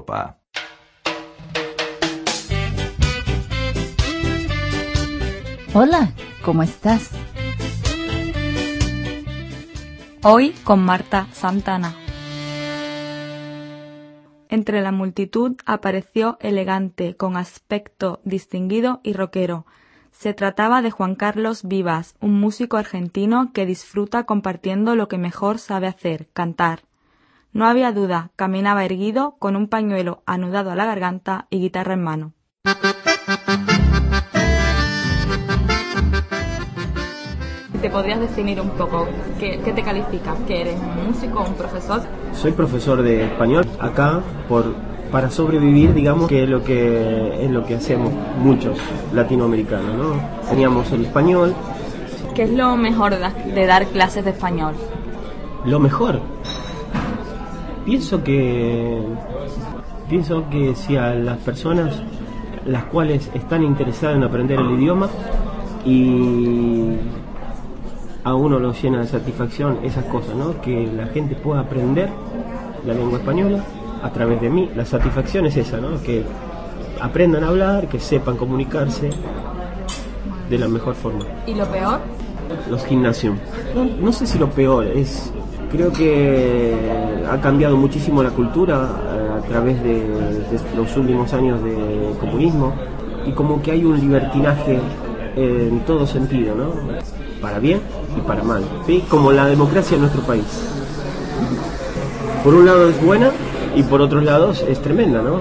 Europa. Hola, ¿cómo estás? Hoy con Marta Santana. Entre la multitud apareció elegante, con aspecto distinguido y rockero. Se trataba de Juan Carlos Vivas, un músico argentino que disfruta compartiendo lo que mejor sabe hacer, cantar. No había duda, caminaba erguido, con un pañuelo anudado a la garganta y guitarra en mano. ¿Te podrías definir un poco qué te calificas? ¿Que eres un músico o un profesor? Soy profesor de español acá para sobrevivir, digamos, que es lo que hacemos muchos latinoamericanos, ¿no? Teníamos el español. ¿Qué es lo mejor de dar clases de español? Lo mejor. Pienso que si a las personas las cuales están interesadas en aprender el idioma y a uno lo llena de satisfacción esas cosas, ¿no? Que la gente pueda aprender la lengua española a través de mí. La satisfacción es esa, ¿no? Que aprendan a hablar, que sepan comunicarse de la mejor forma. ¿Y lo peor? Los gimnasios. No sé si lo peor es... Creo que ha cambiado muchísimo la cultura a través de los últimos años de comunismo y como que hay un libertinaje en todo sentido, ¿no? Para bien y para mal, ¿sí? Como la democracia en nuestro país. Por un lado es buena y por otros lados es tremenda, ¿no?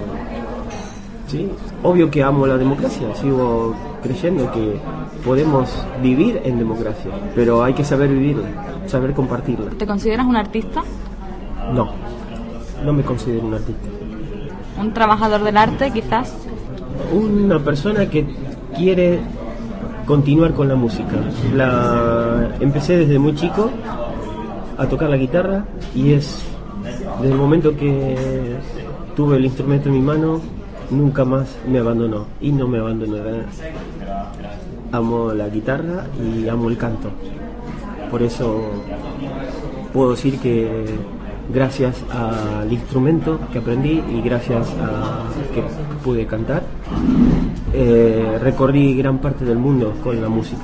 ¿Sí? Obvio que amo la democracia, sigo creyendo que podemos vivir en democracia, pero hay que saber vivirla, saber compartirla. ¿Te consideras un artista? No me considero un artista. ¿Un trabajador del arte, quizás? Una persona que quiere continuar con la música. Empecé desde muy chico a tocar la guitarra y es desde el momento que tuve el instrumento en mi mano nunca más me abandonó y no me abandonará. Amo la guitarra y amo el canto. Por eso puedo decir que gracias al instrumento que aprendí y gracias a que pude cantar, recorrí gran parte del mundo con la música,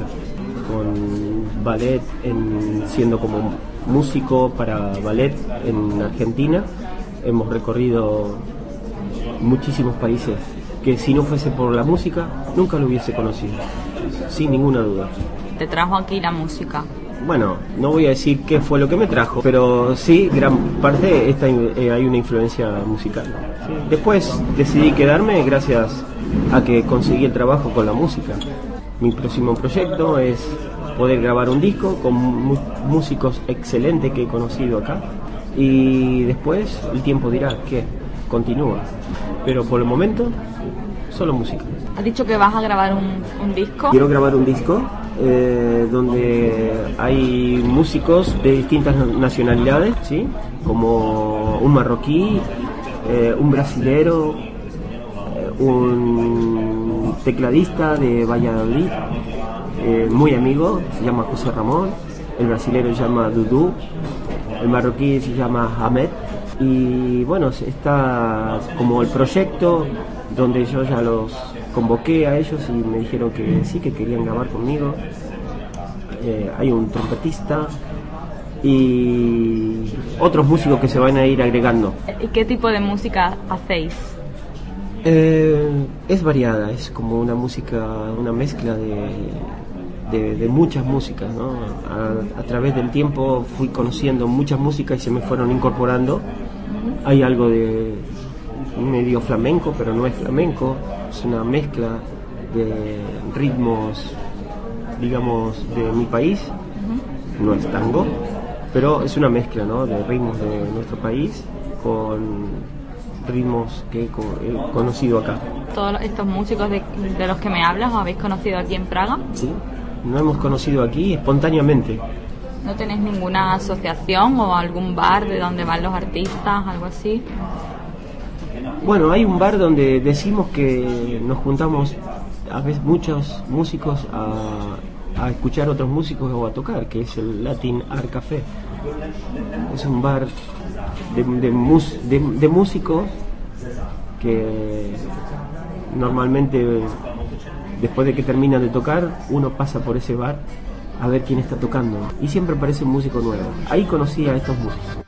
con ballet, siendo como músico para ballet en Argentina. Hemos recorrido muchísimos países que si no fuese por la música nunca lo hubiese conocido, sin ninguna duda. ¿Te trajo aquí la música? Bueno, no voy a decir qué fue lo que me trajo, pero sí, gran parte hay una influencia musical. Sí. Después decidí quedarme gracias a que conseguí el trabajo con la música. Mi próximo proyecto es poder grabar un disco con músicos excelentes que he conocido acá y después el tiempo dirá que continúa, pero por el momento solo música. ¿Has dicho que vas a grabar un disco? Quiero grabar un disco donde hay músicos de distintas nacionalidades, ¿sí? Como un marroquí, un brasilero, un tecladista de Valladolid, muy amigo, se llama José Ramón, el brasilero se llama Dudu, el marroquí se llama Ahmed, y bueno, está como el proyecto donde yo ya los convoqué a ellos y me dijeron que sí, que querían grabar conmigo. Hay un trompetista y otros músicos que se van a ir agregando. ¿Y qué tipo de música hacéis? Es variada, es como una música, una mezcla de muchas músicas, ¿no? A través del tiempo fui conociendo muchas músicas y se me fueron incorporando. Hay algo de medio flamenco, pero no es flamenco, es una mezcla de ritmos, digamos, de mi país. No es tango, pero es una mezcla, ¿no? De ritmos de nuestro país con ritmos que he conocido acá. ¿Todos estos músicos de los que me hablas os habéis conocido aquí en Praga? Sí, nos hemos conocido aquí espontáneamente. ¿No tenéis ninguna asociación o algún bar de donde van los artistas, algo así? Bueno, hay un bar donde decimos que nos juntamos a veces muchos músicos a escuchar otros músicos o a tocar, que es el Latin Art Café. Es un bar de músicos que normalmente después de que terminan de tocar uno pasa por ese bar a ver quién está tocando y siempre aparece un músico nuevo. Ahí conocí a estos músicos.